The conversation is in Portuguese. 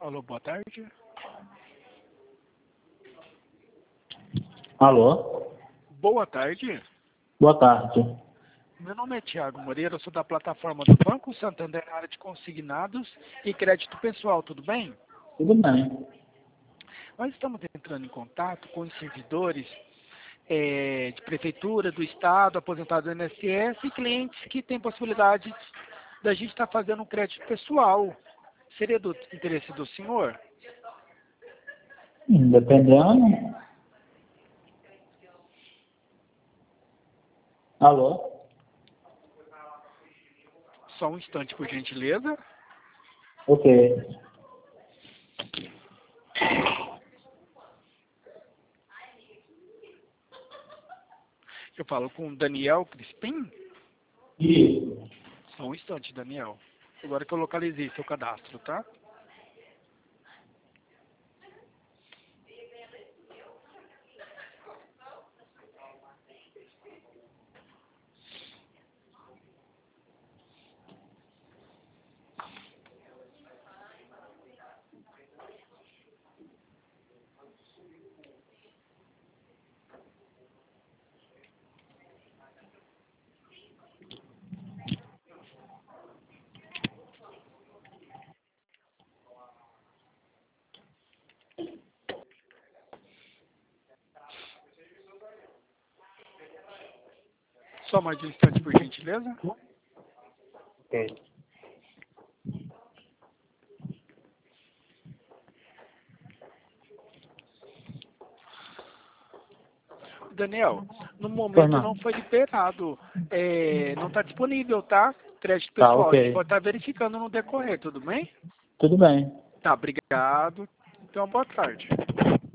Alô, boa tarde. Alô? Boa tarde. Boa tarde. Meu nome é Thiago Moreira, eu sou da plataforma do Banco Santander na área de consignados e crédito pessoal, tudo bem? Tudo bem. Nós estamos entrando em contato com os servidores de prefeitura, do estado, aposentados do INSS e clientes que têm possibilidade da gente estar fazendo um crédito pessoal. Seria do interesse do senhor? Dependendo. Alô? Só um instante, por gentileza. Ok. Eu falo com o Daniel Crispim. Isso. Só um instante, Daniel. Agora que eu localizei seu cadastro, tá? Só mais um instante, por gentileza. Ok. Daniel, no Pois momento não. não foi liberado. Não está disponível, tá? Crédito Tá, pessoal. A gente ok. pode estar verificando no decorrer, tudo bem? Tudo bem. Tá, obrigado. Então, boa tarde.